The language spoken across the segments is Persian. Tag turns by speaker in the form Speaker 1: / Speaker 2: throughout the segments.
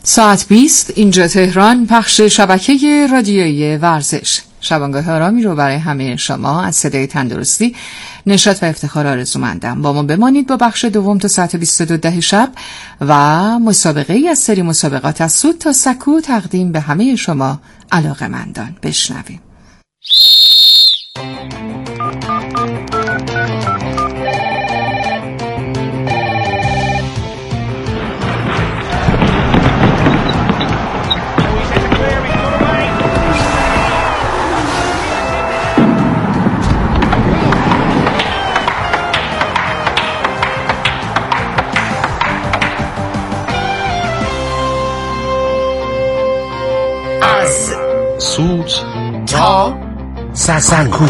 Speaker 1: ساعت 20 اینجا تهران، پخش شبکه رادیویی ورزش. شبانگاه آرامی رو برای همه شما از صدای تندرستی، نشاط و افتخار آرزومندم. با ما بمانید با بخش دوم تا ساعت 22 شب و مسابقه ای از سری مسابقات از سود تا سکو تقدیم به همه شما علاقه‌مندان. بشنویم.
Speaker 2: سود تا سکو.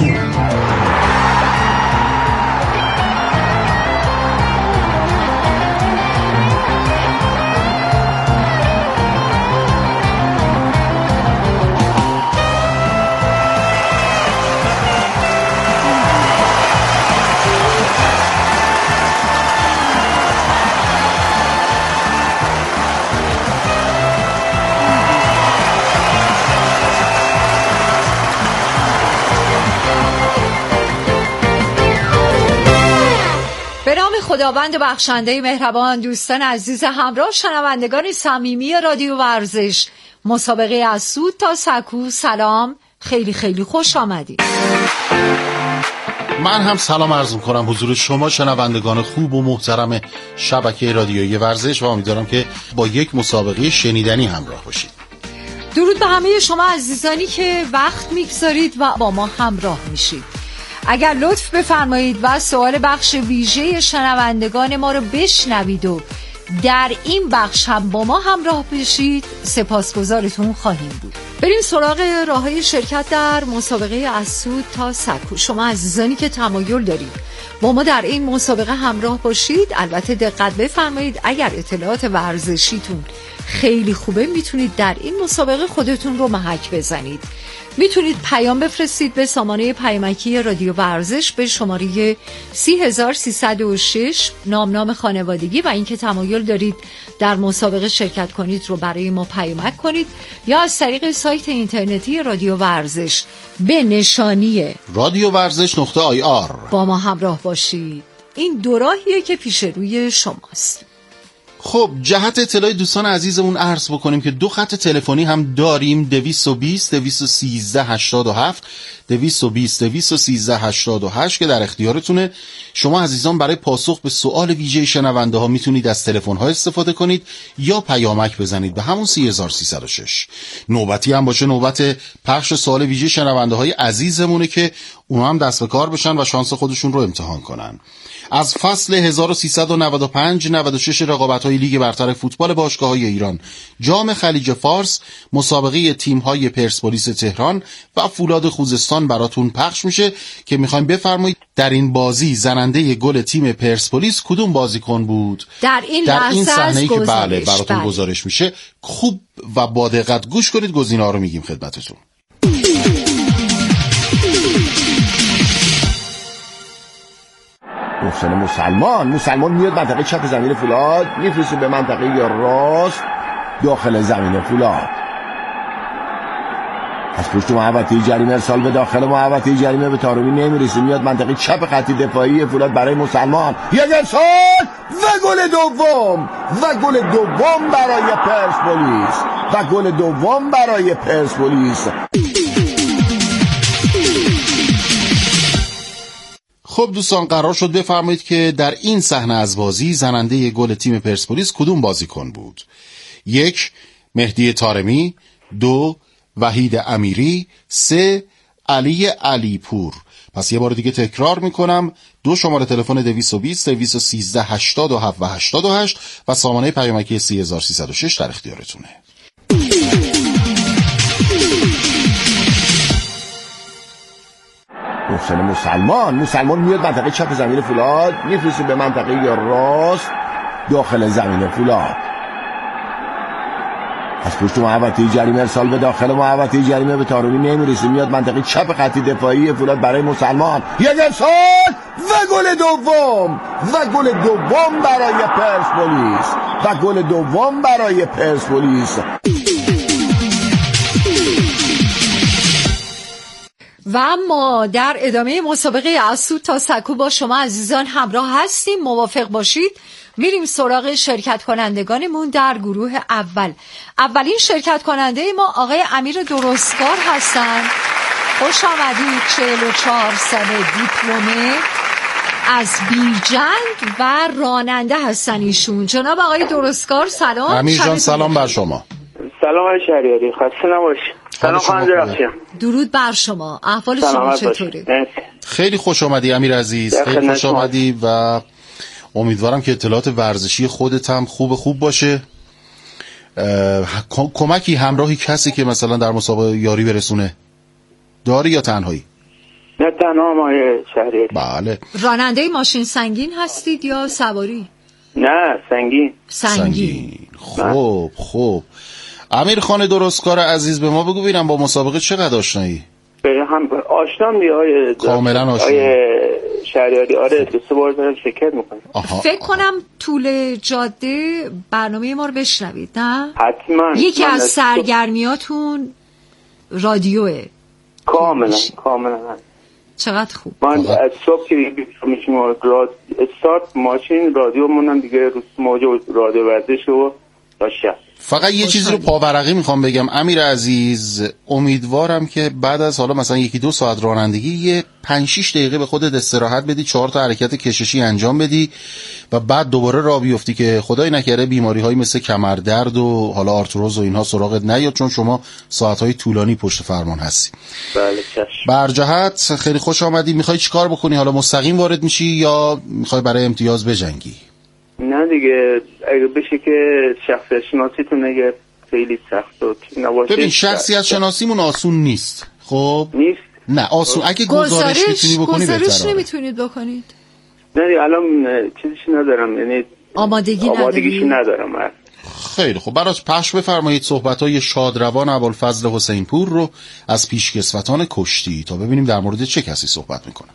Speaker 3: خداوند بخشنده مهربان، دوستان عزیز همراه شنوندگان صمیمی رادیو ورزش، مسابقه از سود تا سکو، سلام، خیلی خیلی خوش آمدید.
Speaker 2: من هم سلام عرض می‌کنم حضور شما شنوندگان خوب و محترم شبکه رادیویی ورزش و امیدوارم که با یک مسابقه شنیدنی همراه باشید.
Speaker 3: درود به همه شما عزیزانی که وقت می‌گذارید و با ما همراه میشید. اگر لطف بفرمایید و سوال بخش ویژه شنوندگان ما رو بشنوید و در این بخش هم با ما همراه بشید، سپاسگزارتون خواهیم بود. بریم سراغ راه‌های شرکت در مسابقه از سود تا سکو. شما عزیزانی که تمایل دارید با ما در این مسابقه همراه باشید، البته دقت بفرمایید اگر اطلاعات ورزشیتون خیلی خوبه میتونید در این مسابقه خودتون رو محک بزنید. میتونید پیام بفرستید به سامانه پیامکی رادیو ورزش به شماره 30306 نام خانوادگی و اینکه تمایل دارید در مسابقه شرکت کنید رو برای ما پیامک کنید، یا از طریق سایت اینترنتی رادیو ورزش به نشانی
Speaker 2: radiovarzesh.ir
Speaker 3: با ما همراه باشید. این دو راهیه که پیش روی شماست.
Speaker 2: خب جهت اطلاع دوستان عزیزمون عرض بکنیم که دو خط تلفنی هم داریم، 220 213 87 220 213 88 که در اختیارتونه. شما عزیزان برای پاسخ به سوال ویژه شنونده ها میتونید از تلفن ها استفاده کنید یا پیامک بزنید به همون 3306. نوبتی هم باشه نوبت پخش سوال ویژه شنونده های عزیزمونه که اونا هم دست به کار بشن و شانس خودشون رو امتحان کنن. از فصل 1395-96 رقابت‌های لیگ برتر فوتبال باشگاه‌های ایران، جام خلیج فارس، مسابقه تیم‌های پرسپولیس تهران و فولاد خوزستان براتون پخش میشه که میخوایم بفرمایید در این بازی زننده گل تیم پرسپولیس کدوم بازیکن بود؟
Speaker 3: در این
Speaker 2: صحنه‌ای که بله براتون گزارش میشه. خوب و با دقت گوش کنید، گزینه‌ها رو میگیم خدمتتون.
Speaker 4: محسن مسلمان میاد منطقه چپ زمین فولاد، میفرسته به منطقه راست داخل زمین فولاد، از پشت محوطه جریمه ارسال به داخل محوطه جریمه، به طارمی نمیرسه، میاد منطقه چپ خط دفاعی فولاد برای مسلمان، یک ارسال و گل دوم برای پرسپولیس.
Speaker 2: خب دوستان قرار شد بفرمایید که در این صحنه از بازی زننده گل تیم پرسپولیس کدوم بازیکن بود؟ 1. مهدی طارمی، 2. وحید امیری، 3. علی علیپور. پس یه بار دیگه تکرار میکنم، 2 شماره تلفن 220 213 87 و 88 و سامانه پیامکی 3306 در اختیارتونه.
Speaker 4: محسن مسلمان میاد منطقه چپ زمین فولاد، میفرسته به منطقه راست داخل زمین فولاد، از پشت محوطه جریمه ارسال به داخل محوطه جریمه به طارمی نمیرسه، میاد منطقه چپ خط دفاعی فولاد برای مسلمان. یک ارسال و گل دوم برای پرسپولیس.
Speaker 3: و ما در ادامه مسابقه از سود تا سکو با شما عزیزان همراه هستیم. موافق باشید میریم سراغ شرکت کنندگانمون در گروه اول. اولین شرکت کننده ما آقای امیر درستکار هستن. خوش آمدید. 44 ساله، دیپلمه از بیرجند و راننده هستن ایشون. جناب آقای درستکار سلام.
Speaker 2: امیر جان سلام بر شما.
Speaker 5: سلام آقای شهریاری، خسته نباشید. سلام خانم درخشان.
Speaker 3: درود بر شما. احوال شما چطوره؟
Speaker 2: خیلی خوش آمدی امیر عزیز، خیلی خوش آمدی و امیدوارم که اطلاعات ورزشی خودت هم خوب باشه. کمکی همراهی کسی که مثلا در مسابقه یاری برسونه داری یا تنهایی؟
Speaker 5: نه تنها آقای شهریاری.
Speaker 2: بله.
Speaker 3: راننده ماشین سنگین هستید یا سواری؟
Speaker 5: نه
Speaker 3: سنگین.
Speaker 2: خب امیر خان درستکار عزیز به ما بگو ببینم با مسابقه چقدر آشنایی؟
Speaker 5: هم آشنام دیگه آقای
Speaker 2: کاملا آشنا
Speaker 5: آقای شهریاری. آره 2-3 بار دارم شرکت میکنم.
Speaker 3: فکر کنم طول جاده برنامه ما رو بشنوید نه؟
Speaker 5: حتما.
Speaker 3: یکی از سرگرمیاتون رادیوه.
Speaker 5: کاملا.
Speaker 3: چقدر خوب.
Speaker 5: من از صبح که میشیم استارت ماشین رادیومون دیگه رو موج رادیو ورزش و تا شب.
Speaker 2: فقط یه چیزی رو پاورقی میخوام بگم امیر عزیز، امیدوارم که بعد از حالا مثلا 1-2 ساعت رانندگی یه 5-6 دقیقه به خودت استراحت بدی، 4 تا حرکت کششی انجام بدی و بعد دوباره راه بیفتی که خدای نکرده بیماری هایی مثل کمردرد و حالا آرتروز و اینها سراغت نیاد، چون شما ساعت های طولانی پشت فرمان هستی.
Speaker 5: بله چشم.
Speaker 2: برجهت خیلی خوش آمدی. میخوای چیکار بکنی؟ حالا مستقیم وارد میشی یا میخوای برای امتیاز بجنگی؟
Speaker 5: نه دیگه اگه بشه که شخصیت شناسیتون اگه خیلی سخت و نباشه.
Speaker 2: ببین شخصیت شناسیمون آسون نیست. خب
Speaker 5: نیست؟
Speaker 2: نه آسون. اگه گزارش میتونی بکنی بهتره.
Speaker 3: گزارش نمیتونید بکنید؟
Speaker 5: نه دیگه الان چیزیش ندارم، یعنی آمادگیش ندارم.
Speaker 2: خیلی خب براش پخش بفرمایید صحبت‌های شادروان ابوالفضل حسین پور رو از پیشکسوتان کشتی تا ببینیم در مورد چه کسی صحبت میکنه.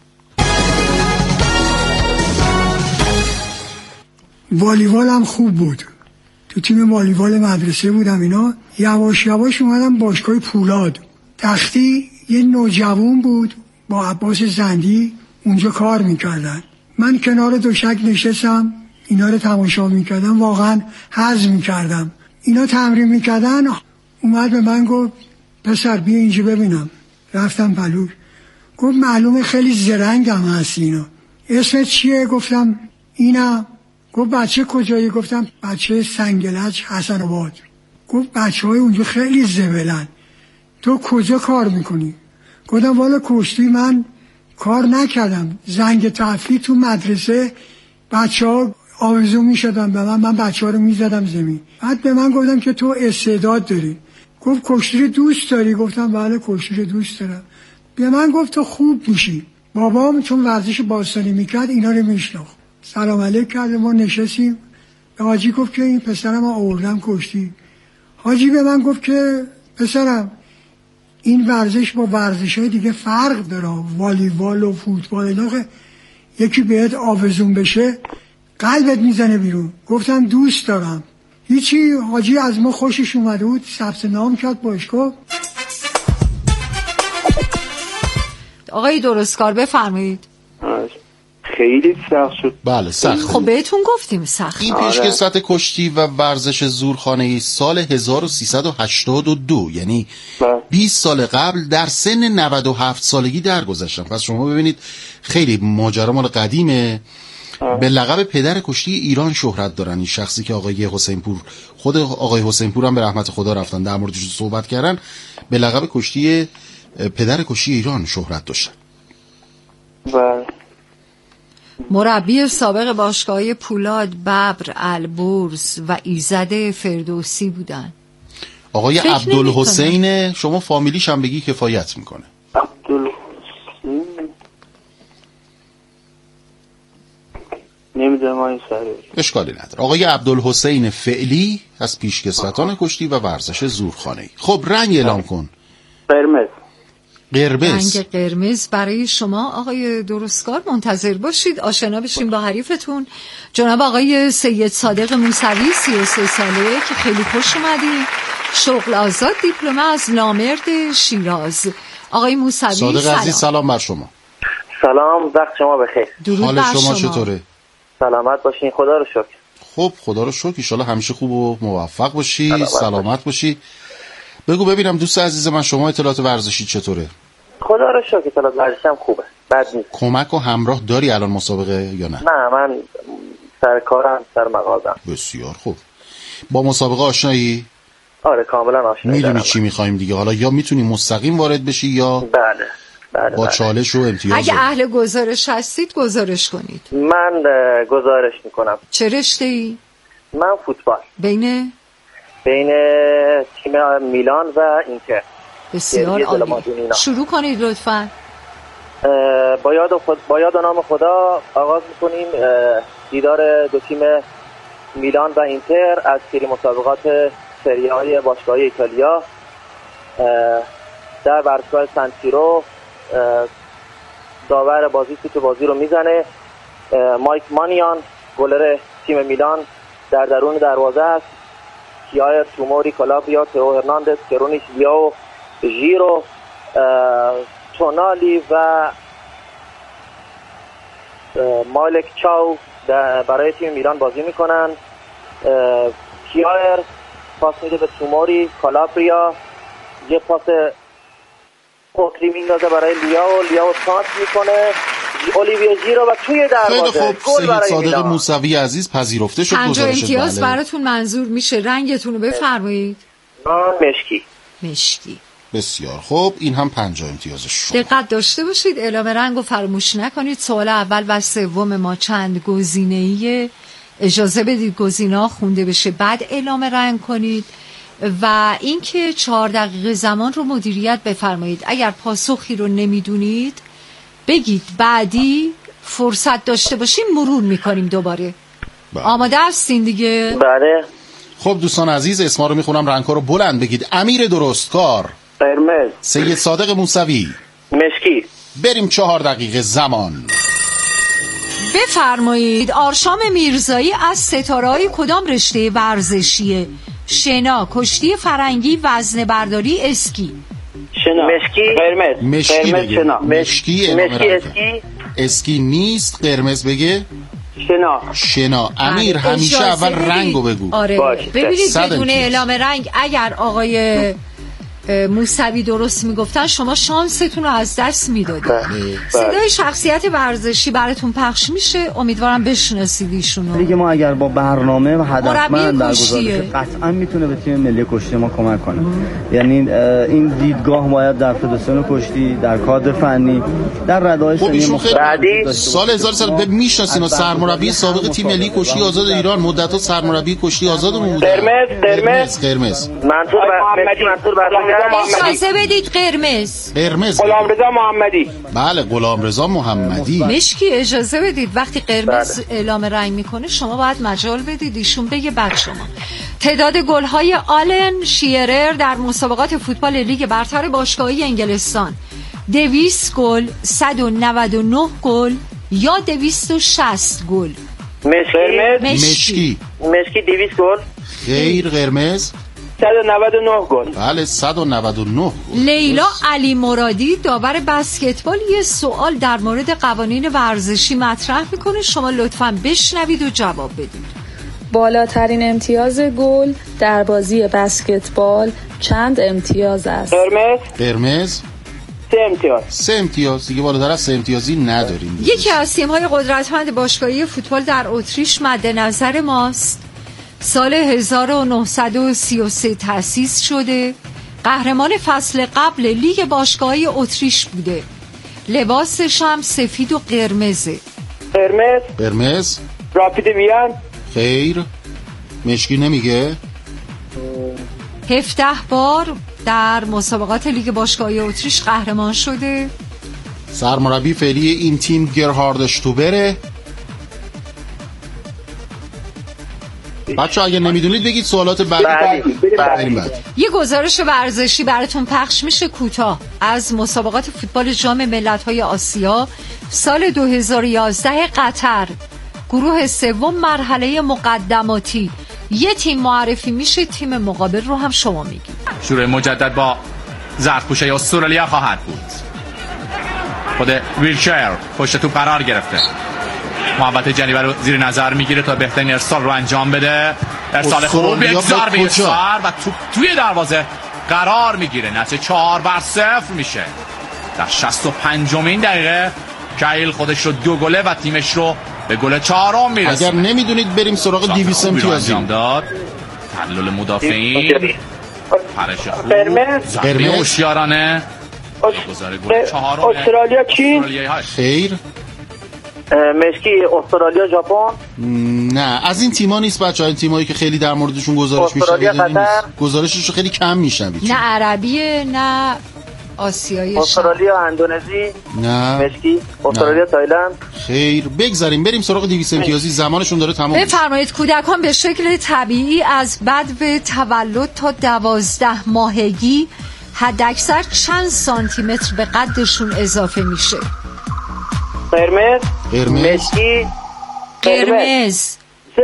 Speaker 6: والیبال هم خوب بود، تو تیم والیبال مدرسه بودم. اینا یواش یواش اومدم باشگاه پولاد تختی. یه نوجوان بود با عباس زندی اونجا کار میکردن. من کنار دوشک نشستم اینا رو تماشا میکردم، واقعا حظ میکردم. اینا تمرین میکردن. اومد به من گفت پسر بیا اینجا ببینم. رفتم پلوش. گفت معلومه خیلی زرنگم هستی. اینا اسمت چیه؟ گفتم اینم. گفت بچه کجایی؟ گفتم بچه سنگلج حسن آباد. گفت بچه های اونجا خیلی زبلن، تو کجا کار میکنی؟ گفتم والا کشتی من کار نکردم، زنگ تفریح تو مدرسه بچه ها آویزو میشدن به من بچه ها رو میزدم زمین. بعد به من گفتم که تو استعداد داری. گفت کشتی رو دوست داری؟ گفتم بله کشتی رو دوست دارم. به من گفت تو خوب میشی. بابام چون ورزش باستانی میکرد اینا رو میشناخت. سلام علیک کرد. ما نشستیم. به حاجی گفت که این پسرم آوردم کشتی. حاجی به من گفت که پسرم این ورزش با ورزش‌های دیگه فرق داره، والیبال و فوتبال اینا که یکی بهت آویزون بشه قلبت میزنه بیرون. گفتم دوست دارم. هیچی. حاجی از ما خوشش اومده بود، ثبت نام کرد باشگاه.
Speaker 3: آقای درستکار بفرمایید.
Speaker 5: خیلی سخت شد.
Speaker 2: بله سخت.
Speaker 3: خب بهتون گفتیم سخت.
Speaker 2: این پیشکسوت کشتی و ورزش زورخانه‌ای سال 1382 یعنی 20 سال قبل در سن 97 سالگی درگذشتن. پس شما ببینید خیلی ماجرا مال قدیمه. به لقب پدر کشتی ایران شهرت دارن این شخصی که آقای حسین پور، خود آقای حسین پور هم به رحمت خدا رفتن در موردش صحبت کردن، به لقب کشتی پدر کشتی ایران شهرت داشتن.
Speaker 5: بله.
Speaker 3: مربی سابق باشگاه پولاد، ببر، البرز و ایزد فردوسی بودن.
Speaker 2: آقای عبدالحسین، شما فامیلیش هم بگی کفایت میکنه.
Speaker 5: عبدالحسین نمیدونم این سری
Speaker 2: اشکالی نداره. آقای عبدالحسین فعلی از پیشکسوتان کشتی و ورزش زورخانه‌ای. خب رنگ اعلام کن.
Speaker 5: قرمز.
Speaker 2: قرمز.
Speaker 3: رنگ قرمز برای شما آقای درستکار. منتظر باشید آشنا بشیم با حریفتون جناب آقای سید صادق موسوی 33 ساله که خیلی خوش اومدین. شغل آزاد، دیپلم از نامرد شیراز. آقای موسوی
Speaker 2: صادق عزیز سلام بر شما.
Speaker 7: سلام، وقت شما بخیر.
Speaker 3: درود
Speaker 2: حال
Speaker 3: بر
Speaker 2: شما چطوره؟
Speaker 7: سلامت باشین، خدا رو شکر.
Speaker 2: خب خدا رو شکر، ان شاءالله همیشه خوب و موفق باشی، سلامت باشی. بگو ببینم دوست عزیز من، شما اطلاعات ورزشی چطوره؟
Speaker 7: خدا رو شکر اطلاعات ورزشم خوبه، بد نیست.
Speaker 2: کمک و همراه داری الان مسابقه یا نه؟
Speaker 7: نه، من سر کارم، سر مغازم.
Speaker 2: بسیار خوب. با مسابقه آشنایی؟
Speaker 7: آره کاملا آشنایی.
Speaker 2: میدونی چی میخوایم دیگه، حالا یا میتونی مستقیم وارد بشی یا
Speaker 7: بله
Speaker 2: با چالش و امتیاز.
Speaker 3: اگه اهل گزارش هستید گزارش کنید.
Speaker 7: من گزارش میکنم.
Speaker 3: چه رشته‌ای؟
Speaker 7: من فوتبال.
Speaker 3: بین
Speaker 7: تیم میلان و اینتر.
Speaker 3: بسیار عالی. شروع کنید لطفاً.
Speaker 7: با یاد و نام خدا آغاز میکنیم دیدار دو تیم میلان و اینتر از سری مسابقات سری های باشگاهی ایتالیا در ورزشگاه سن سیرو. داور بازی سوت بازی رو میزنه. مایک مانیان گلر تیم میلان در درون دروازه است. کیایر، توموری، کالابریا، تئو هرناندز، کرونیش، لیاو، ژیرو، تونالی و مالک چاو برای تیم میلان بازی میکنن. کیایر پاس میده به توموری، کالابریا یه پاس پوکری میندازه برای لیاو پاس میکنه اولیویه ژیرو و توی دروازه گل برای
Speaker 2: صادق
Speaker 7: میلان.
Speaker 2: موسوی عزیز پذیرفته شد.
Speaker 3: 5 امتیاز
Speaker 2: بله.
Speaker 3: براتون منظور میشه. رنگتون رو بفرمایید. مشکی.
Speaker 2: بسیار خوب، این هم 5 امتیازش شد.
Speaker 3: دقت داشته باشید، اعلام رنگ رو فراموش نکنید. سوال اول و سوم ما چند گزینه‌ایه، اجازه بدید گزینه‌ها خونده بشه بعد اعلام رنگ کنید. و اینکه 4 دقیقه زمان رو مدیریت بفرمایید. اگر پاسخی رو نمیدونید بگید، بعدی فرصت داشته باشیم مرور میکنیم دوباره.
Speaker 2: بله.
Speaker 3: آماده هستین دیگه؟
Speaker 7: بله.
Speaker 2: خب دوستان عزیز، اسما رو میخونم، رنگ‌ها رو بلند بگید. امیر درستکار،
Speaker 5: قرمز.
Speaker 2: سید صادق موسوی،
Speaker 7: مشکی.
Speaker 2: بریم 4 دقیقه زمان.
Speaker 3: بفرمایید آرشام میرزایی از ستاره‌های کدام رشته ورزشیه؟ شنا، کشتی فرنگی، وزنه برداری، اسکی.
Speaker 5: شنا.
Speaker 7: مشکی.
Speaker 5: قرمز.
Speaker 2: مشکی
Speaker 5: قرمز
Speaker 2: بگه.
Speaker 5: شنا.
Speaker 2: مشکی
Speaker 7: اسکی.
Speaker 2: اسکی نیست. قرمز بگه. شنا. امیر همیشه اول رنگو بگو.
Speaker 3: آره. ببینید بدون اعلام رنگ اگر آقای موسوی درست میگفتن شما شانستون رو از دست میدادید. صدای شخصیت ورزشی براتون پخش میشه، امیدوارم بشناسید ایشونو.
Speaker 8: دیگه ما اگر با برنامه و هدفمند در
Speaker 3: کشتیه.
Speaker 8: گزارش قطعا میتونه به تیم ملی کشتی ما کمک کنه. یعنی این دیدگاه باید در فدراسیون کشتی، در کادر فنی، در رده‌های سنی
Speaker 2: مختلف. سال 1000 میشناسین سرمربی سابق تیم ملی کشتی آزاد ایران، مدت‌ها سرمربی کشتی آزادمون بوده. قرمز.
Speaker 7: منصور
Speaker 3: اجازه بدید. قرمز.
Speaker 5: غلامرضا محمدی.
Speaker 2: بله، غلامرضا محمدی.
Speaker 3: مشکی اجازه بدید. وقتی قرمز اعلام رنگ میکنه شما باید مجال بدید ایشون بگه بعد شما. تعداد گل‌های آلن شیرر در مسابقات فوتبال لیگ برتر باشگاهی انگلستان 200 گل، 199 گل یا 260 گل.
Speaker 2: مشکی
Speaker 7: 200 گل.
Speaker 2: خیر. قرمز
Speaker 5: 199 گل.
Speaker 2: بله 199 گل.
Speaker 3: لیلا علی مرادی داور بسکتبال یه سوال در مورد قوانین ورزشی مطرح میکنه، شما لطفاً بشنوید و جواب بدید.
Speaker 9: بالاترین امتیاز گل در بازی بسکتبال چند امتیاز است؟
Speaker 2: قرمز
Speaker 5: 3
Speaker 2: امتیاز. دیگه بالاتر از 3 امتیازی نداریم.
Speaker 3: یکی از تیم‌های قدرتمند باشگاهی فوتبال در اتریش مد نظر ماست. سال 1933 تأسیس شده. قهرمان فصل قبل لیگ باشگاهی اتریش بوده. لباسش هم سفید و قرمزه.
Speaker 2: قرمز
Speaker 5: راپید وین.
Speaker 2: خیر. مشکی نمیگه.
Speaker 3: 17 بار در مسابقات لیگ باشگاهی اتریش قهرمان شده.
Speaker 2: سرمربی فعلی این تیم گرهارد اشتوبره. بچه‌ها اگه نمیدونید بگید سوالات بعدی.
Speaker 3: یه گزارش ورزشی براتون پخش میشه کوتاه از مسابقات فوتبال جام ملت‌های آسیا سال 2011 قطر. گروه سوم مرحله مقدماتی. یه تیم معرفی میشه، تیم مقابل رو هم شما میگید.
Speaker 10: شروع مجدد با ظرف‌پوشی استرالیا خواهد بود. خود ویلشر پشت توپ قرار گرفته. محبت جنیبه رو زیر نظر میگیره تا بهترین ارسال رو انجام بده. ارسال خوب، یک ضربه یسار و توپ توی دروازه قرار میگیره. نتیجه 4-0 میشه. در 65مین دقیقه کایل خودش رو 2 گله و تیمش رو به گل 4م میرسونه.
Speaker 2: اگر نمیدونید بریم سراغ 200 امتیازی.
Speaker 10: داد تحلل مدافعین، پرش خوب، ضربه هوشیارانه، گذار گل 4م.
Speaker 7: استرالیا چین؟
Speaker 2: خیر.
Speaker 7: مشکی استرالیا ژاپن؟
Speaker 2: نه از این تیم‌ها نیست بچه‌ها. این تیمایی که خیلی در موردشون گزارش میشه گزارشش خیلی کم میشنوید.
Speaker 3: نه عربیه نه آسیایی.
Speaker 7: استرالیا اندونزی؟
Speaker 2: نه.
Speaker 7: مشکی استرالیا تایلند؟
Speaker 2: خیر. بگذاریم بریم سراغ 200 امتیازی، زمانشون داره تمام میشه.
Speaker 3: بفرمایید. کودکان به شکل طبیعی از بدو تولد تا 12 ماهگی حداکثر چند سانتیمتر به قدشون اضافه میشه؟
Speaker 7: قرمز؟
Speaker 3: مشکی؟ قرمز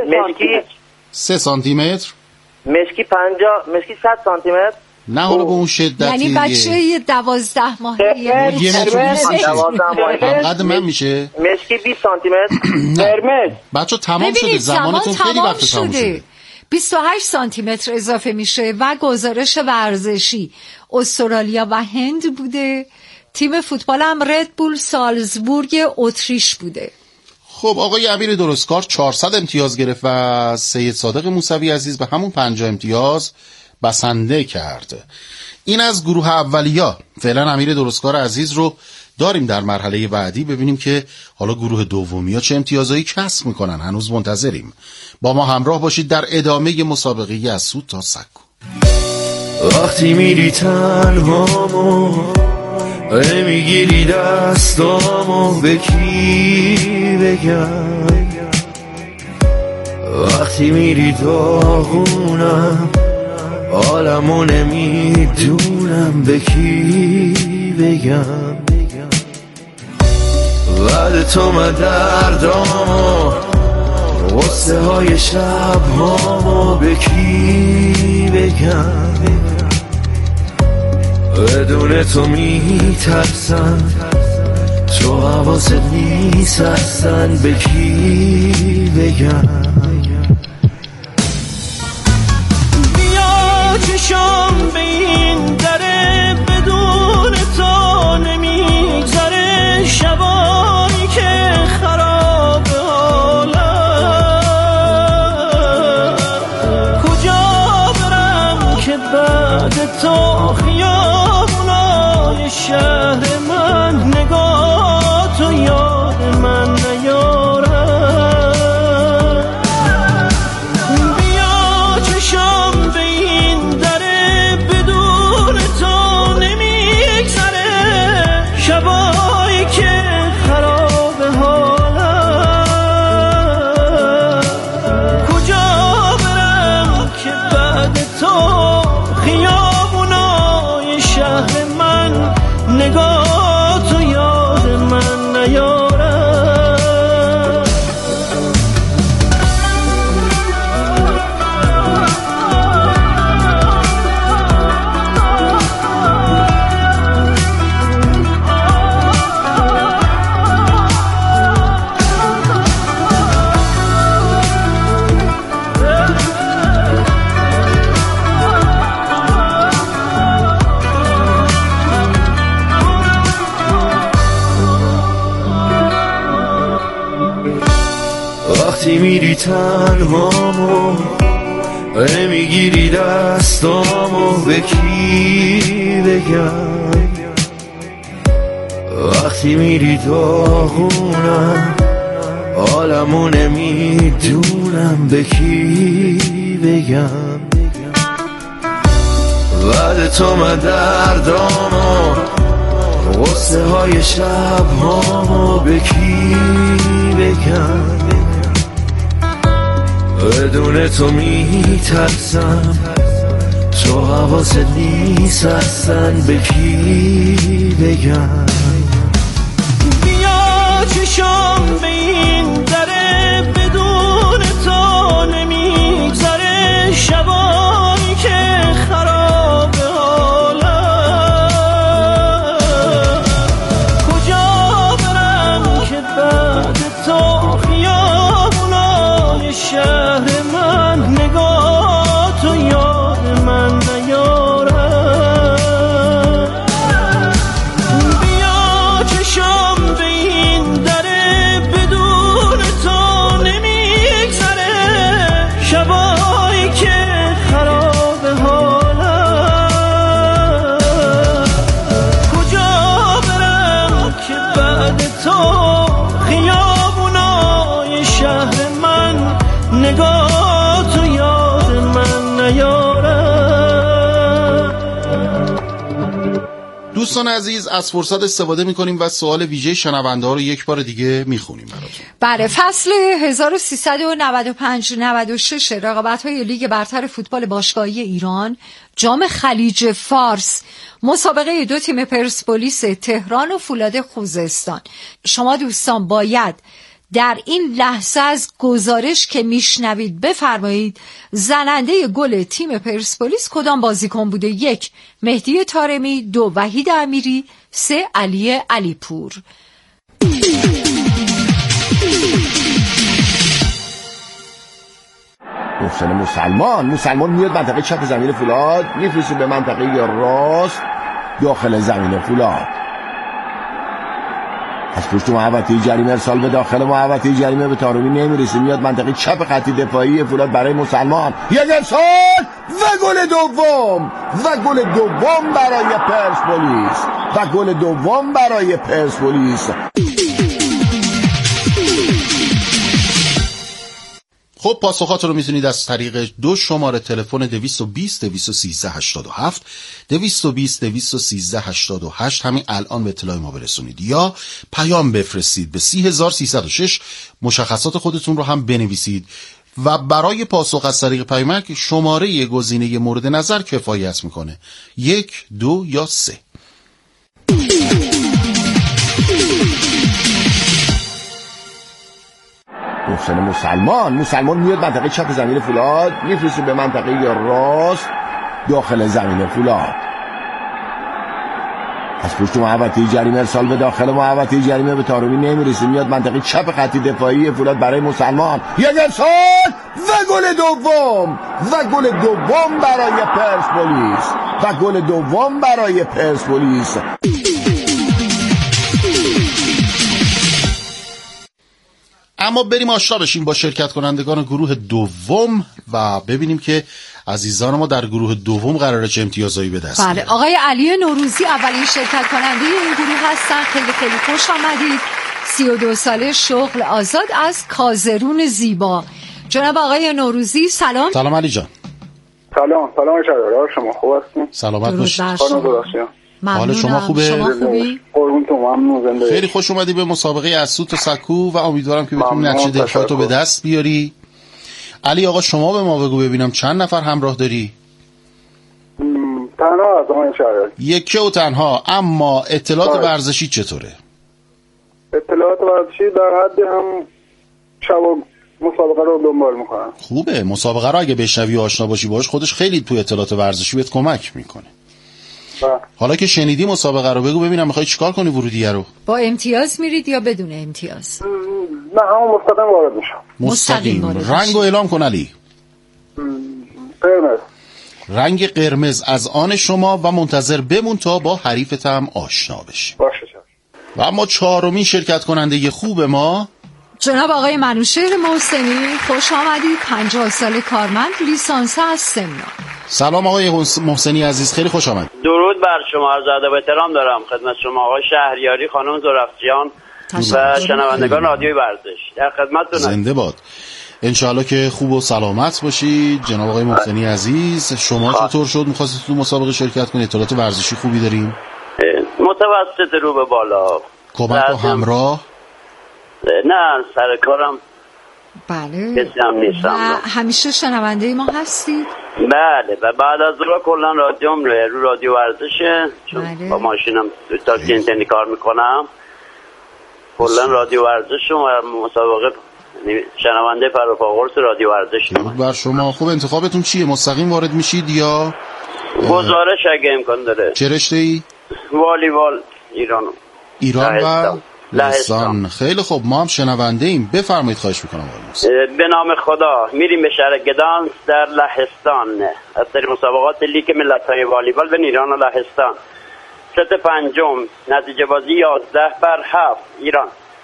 Speaker 2: 3 سانتیمتر.
Speaker 7: مشکی 50. مشکی 100 سانتیمتر.
Speaker 2: نه حالا به اون شدتی.
Speaker 3: یعنی بچه 12 ماهه
Speaker 2: یه متر 20 قد من میشه.
Speaker 7: مشکی 20 سانتیمتر. قرمز
Speaker 2: بچه تمام شده، زمانتون خیلی وقت تمام شده.
Speaker 3: 28 سانتیمتر اضافه میشه. و گزارش ورزشی استرالیا و هند بوده. تیم فوتبال هم ردبول سالزبورگ اتریش بوده.
Speaker 2: خب آقای امیر درستکار 400 امتیاز گرفت و سید صادق موسوی عزیز به همون 50 امتیاز بسنده کرد. این از گروه اولیا. فعلا امیر درستکار عزیز رو داریم در مرحله بعدی، ببینیم که حالا گروه دومیا چه امتیازایی کسب میکنن. هنوز منتظریم. با ما همراه باشید در ادامه مسابقه از سود تا سکو.
Speaker 11: وقتی میری تنهامو میگیری دستامو به کی بگم، وقتی میری داغونم عالمو نمیدونم به کی بگم، بعد تو من دردامو غصه های شبهامو به کی بگم، بدون تو میترسن تو حواست نیست اصلا به کی بگم. بیا چشم به این دره بدون تو نمیگذره، شبایی که خراب حالم کجا برم که بعد تو خیابونای شهر من نگاه تو یاد من نیارم. بیا چشم به این دره بدون تو نمیگذره، شبایی که خراب حالم کجا برم که بعد تو خیابونای شهر من نگاه تو یاد من نیارم. وقتی میری تنهامو میگیری دستامو به کی بگم، وقتی میری داغونم عالمو نمیدونم به کی بگم، بعد تو من دردامو غصه های شبهامو به کی بگم، بدون تو میترسم، تو حواست نیست اصلا به کی بگم. بیا چشم به این دره، بدون تو نمیگذره، شبایی که خراب حالم، کجا برم که بعد تو خیابونای شهر من نگاه تو یاد من نیارم. بیا چشم به این دره، بدون تو نمیگذره، شبایی که خراب حالم، کجا برم که بعد تو خیابونای شهر من نگاه تو یاد من نیارم.
Speaker 2: دوستان عزیز، از فرصت استفاده می‌کنیم و سوال ویژه شنونده ها رو یک بار دیگه می‌خونیم براتون.
Speaker 3: بله، فصل 1395-96 رقابت‌های لیگ برتر فوتبال باشگاهی ایران، جام خلیج فارس، مسابقه دو تیم پرسپولیس تهران و فولاد خوزستان. شما دوستان باید در این لحظه از گزارش که میشنوید بفرمایید زننده گل تیم پرسپولیس کدام بازیکن بوده؟ 1. مهدی طارمی، 2. وحید امیری، 3. علی علیپور.
Speaker 4: محسن مسلمان میاد منطقه چپ زمین فولاد، میفرسته به منطقه راست داخل زمین فولاد. از پشت محوطه جریمه ارسال به داخل محوطه جریمه، به طارمی نمیرسه، میاد منطقه چپ خط دفاعی فولاد برای مسلمان، یک ارسال و گل دوم برای پرسپولیس.
Speaker 2: خب پاسخات رو میتونید از طریق 2 شماره تلفن 220 213 87 220 213 88 همین الان به اطلاع ما برسونید، یا پیام بفرستید به 30306، مشخصات خودتون رو هم بنویسید و برای پاسخ از طریق پیامک شماره گزینه مورد نظر کفایت میکنه، 1 2 یا 3.
Speaker 4: محسن مسلمان میاد منطقه چپ زمین فولاد، میفرسته به منطقه راست داخل زمین فولاد. از پشت محوطه جریمه ارسال به داخل محوطه جریمه، به طارمی نمیرسه، میاد منطقه چپ خط دفاعی فولاد برای مسلمان، یک ارسال و گل دوم برای پرسپولیس.
Speaker 2: اما بریم آشنا بشیم با شرکت کنندگان گروه دوم و ببینیم که عزیزان ما در گروه دوم قراره چه امتیازایی به دست بیارن.
Speaker 3: بله، آقای علی نوروزی اولین شرکت کننده این گروه هستن. خیلی خوش آمدید. 32 ساله، شغل آزاد از کازرون زیبا. جناب آقای نوروزی سلام.
Speaker 2: سلام علی جان.
Speaker 5: سلام شهردار، شما خوب هستین؟
Speaker 2: سلامت باشید.
Speaker 3: حال
Speaker 2: شما خوبه؟
Speaker 3: شما خوبی؟
Speaker 2: خیلی خوش اومدی به مسابقه اسود و سکو و امیدوارم که بتونی نتیجه دلخواهتو به دست بیاری. علی آقا شما به ما بگو ببینم چند نفر همراه داری؟
Speaker 5: تنها از آقای شهردار.
Speaker 2: یکی و تنها. اما اطلاعات ورزشی چطوره؟
Speaker 5: اطلاعات ورزشی در حد هم شب مسابقه رو دنبال میکنم.
Speaker 2: خوبه، مسابقه رو اگه بشنوی و آشنا باشی باش خودش خیلی تو اطلاعات ورزشی بهت کمک میکنه. حالا که شنیدی مسابقه رو بگو ببینم میخوای چیکار کنی ورودیه رو؟
Speaker 3: با امتیاز میرید یا بدون امتیاز؟
Speaker 5: نه همون مستقیم وارد میشم.
Speaker 2: مستقیم. رنگ رو اعلام کن علی.
Speaker 5: قرمز.
Speaker 2: رنگ قرمز از آن شما و منتظر بمون تا با حریفت هم آشنا بشی.
Speaker 5: باشه.
Speaker 2: و اما 4مین شرکت کننده خوب ما
Speaker 3: جناب آقای منوشهر محسنی، خوش آمدید. 50 ساله، کارمند، لیسانس از سمنان.
Speaker 2: سلام آقای محسنی عزیز، خیلی خوش آمد.
Speaker 12: درود بر شما، عرض ادب و احترام دارم خدمت شما آقای شهریاری، خانم زرافیان و شنوندگان رادیوی ورزش. در خدمتتونم.
Speaker 2: زنده باد. انشاءالله که خوب و سلامت باشید. جناب آقای محسنی عزیز، شما چطور شد می‌خواستید تو مسابقه شرکت کنید؟ اطلاعات ورزشی خوبی داریم؟
Speaker 12: متوسط رو به بالا.
Speaker 2: کمک و همراه؟
Speaker 12: نه، سر کارم
Speaker 3: بله.
Speaker 12: کسی هم نیستم.
Speaker 3: همیشه شنونده ما هستید؟
Speaker 12: بله و بعد از اون کلا رادیوم رو رادیو ورزشه، چون
Speaker 3: بله.
Speaker 12: با ماشینم تاکسی اینترنتی کار میکنم، کلا رادیو ورزش و مسابقه شنونده فراپاقرص رادیو ورزش.
Speaker 2: بر شما. خوب انتخابتون چیه؟ مستقیم وارد میشید یا
Speaker 12: گزارش اگه امکان داره؟
Speaker 2: چه رشته‌ای؟
Speaker 12: والیبال ایران
Speaker 2: و لهستان. خیلی خوب، ما هم شنونده ایم. بفرمایید خواهش میکنم.
Speaker 12: به نام خدا میریم به شهر گدانس در لهستان از طریق مسابقات لیگ ملت‌های والیبال بین ایران و لهستان. ست پنجم نتیجه بازی 11-7 ایران.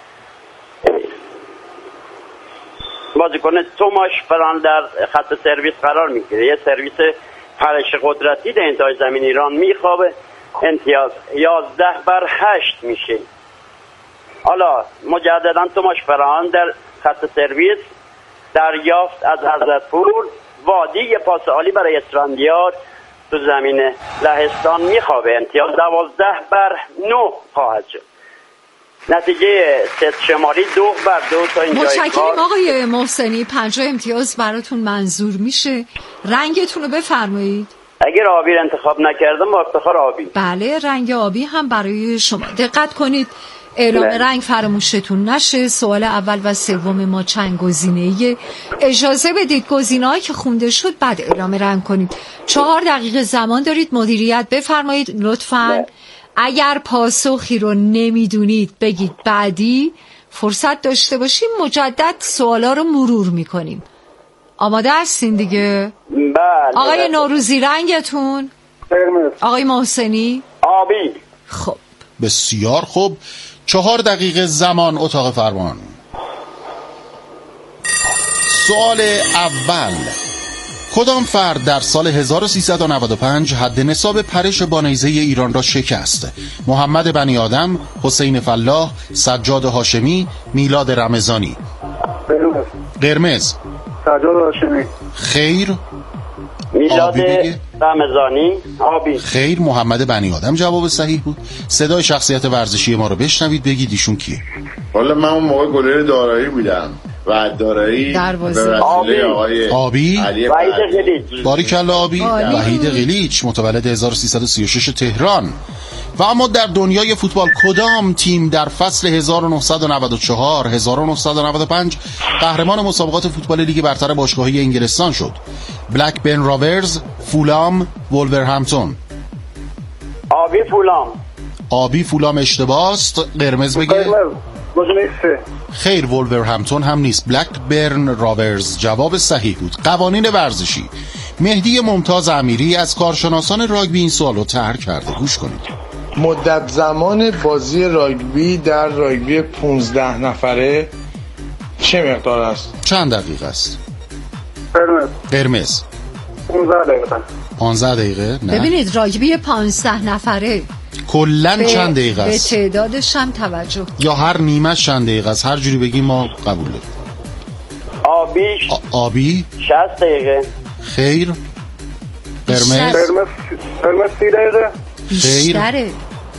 Speaker 12: بازیکن توماش فران در خط سرویس قرار میگیره. یه سرویس پرش قدرتی در انتهای زمین ایران میخوابه. امتیاز 11-8 میشه. حالا مجددا توماش فران در خط سرویس دریافت از حضرتپور وادی یه پاس عالی برای اسفندیار تو زمین لهستان میخوابه. امتیاز 12-9 خواهد شد. نتیجه ست شماری 2-2 تا اینجای کار.
Speaker 3: متشکرم آقای محسنی. 50 امتیاز براتون منظور میشه. رنگتون رو بفرمایید.
Speaker 12: اگر آبی رو انتخاب نکردم با افتخار آبی.
Speaker 3: بله، رنگ آبی هم برای شما. دقت کنید اعلام رنگ فراموشتون نشه. سوال اول و سوم ما چند گزینه‌ایه. اجازه بدید گزینه‌هایی که خونده شد بعد اعلام رنگ کنید. 4 دقیقه زمان دارید. مدیریت بفرمایید لطفاً. اگر پاسخی رو نمیدونید بگید بعدی فرصت داشته باشیم مجدد سوالا رو مرور میکنیم. آماده هستین دیگه؟
Speaker 12: بله.
Speaker 3: آقای نوروزی رنگتون؟
Speaker 5: قرمز.
Speaker 3: آقای محسنی؟
Speaker 12: آبی.
Speaker 3: خب
Speaker 2: بسیار خوب. 4 دقیقه زمان اتاق فرمان. سوال اول: کدام فرد در سال 1395 حد نصاب پرش با نیزه ایران را شکست؟ محمد بنی آدم، حسین فلاح، سجاد هاشمی، میلاد رمضانی. قرمز.
Speaker 5: سجاد هاشمی.
Speaker 2: خیر.
Speaker 12: میلاد رمضانی. آبی.
Speaker 2: خیر، محمد بنی آدم جواب صحیح بود. صدای شخصیت ورزشی ما رو بشنوید، بگید ایشون کیه.
Speaker 4: والا من اون موقع گلر دارایی بودم و دارایی
Speaker 3: دروازه.
Speaker 2: آبی.
Speaker 12: وحید قلیچ.
Speaker 2: باریکلا آبی. وحید قلیچ متولد 1336 تهران. و اما در دنیای فوتبال کدام تیم در فصل 1994 1995 قهرمان مسابقات فوتبال لیگ برتر باشگاهی انگلستان شد؟ بلکبرن راورز، فولام، وولورهمپتون.
Speaker 12: آبی فولام.
Speaker 2: آبی فولام اشتباه است. قرمز بگه. خیر، وولورهمپتون هم نیست. بلکبرن راورز جواب صحیح بود. قوانین ورزشی. مهدی ممتاز امیری از کارشناسان راگبی این سوالو طرح کرده. گوش کنید.
Speaker 13: مدت زمان بازی راگبی در راگبی 15 نفره چه مقدار است؟
Speaker 2: چند دقیقه است؟ قرمز.
Speaker 5: 15 دقیقه.
Speaker 2: 15 دقیقه؟ نه.
Speaker 3: ببینید راگبی 15 نفره
Speaker 2: کلن چند دقیقه است؟
Speaker 3: به تعدادش هم توجه.
Speaker 2: یا هر نیمه چند دقیقه است؟ هر جوری بگیم ما قبول داریم.
Speaker 12: آبی.
Speaker 2: آبی
Speaker 12: 60 دقیقه.
Speaker 2: خیر. قرمز.
Speaker 5: قرمز 30 دقیقه.
Speaker 3: بیشتره.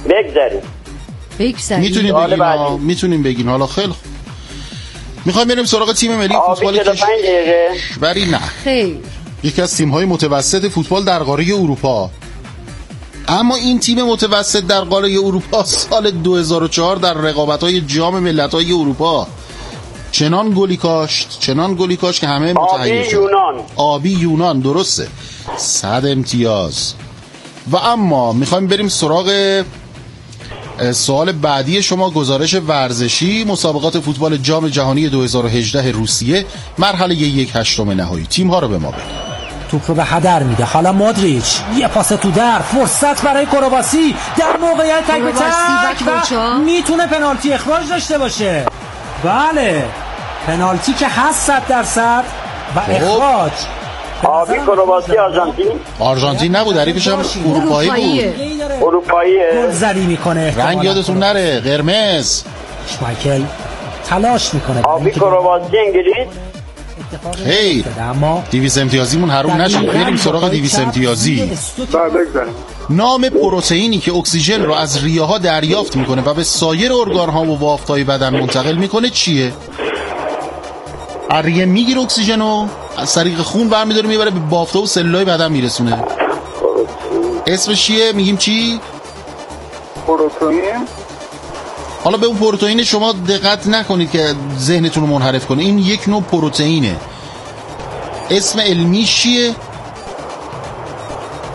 Speaker 12: بگذاریم.
Speaker 2: میتونیم بگین. حالا خیلی خوب. میخوایم بریم سراغ تیم ملی فوتبال کشوری. نه
Speaker 3: خیر.
Speaker 2: یکی از تیم‌های متوسط فوتبال در قاره اروپا. اما این تیم متوسط در قاره اروپا سال 2004 در رقابت‌های جام ملت‌های اروپا چنان گلی کاشت که همه متحیر شدن. آبی یونان. درسته. 100 امتیاز. و اما میخوایم بریم سراغ سوال بعدی شما. گزارش ورزشی مسابقات فوتبال جام جهانی 2018 روسیه مرحله 1/8 نهایی. تیم ها رو به ما بگید.
Speaker 14: توپ رو به هدر میده. حالا مودریچ یه پاس تو در، فرصت برای کرواسی در موقعیت تک به تک و میتونه پنالتی اخراج داشته باشه. بله پنالتی که هست 100% و اخراج.
Speaker 12: آبی کرواسی
Speaker 2: آرژانتین نبود، حریفش هم اروپایی بود.
Speaker 12: اروپاییه.
Speaker 14: گلزنی میکنه.
Speaker 2: رنگ یادتون نره. قرمز.
Speaker 14: شمایکل تلاش میکنه.
Speaker 12: آبی کرواسی انگلیس.
Speaker 2: خیر. 200 امتیازیمون حروم نشه. بریم سراغ 200 امتیازی. نام پروتئینی که اکسیژن رو از ریه ها دریافت میکنه و به سایر ارگان ها و وافت‌های بدن منتقل میکنه چیه؟ ریه میگیره اکسیژنو از طریق خون برمیداره میبره به بافته و سلولای بدن میرسونه. اسمش چیه؟ میگیم چی؟
Speaker 15: پروتئین.
Speaker 2: حالا به اون پروتئین شما دقت نکنید که ذهنتون رو منحرف کنه. این یک نوع پروتئینه. اسم علمیش چیه؟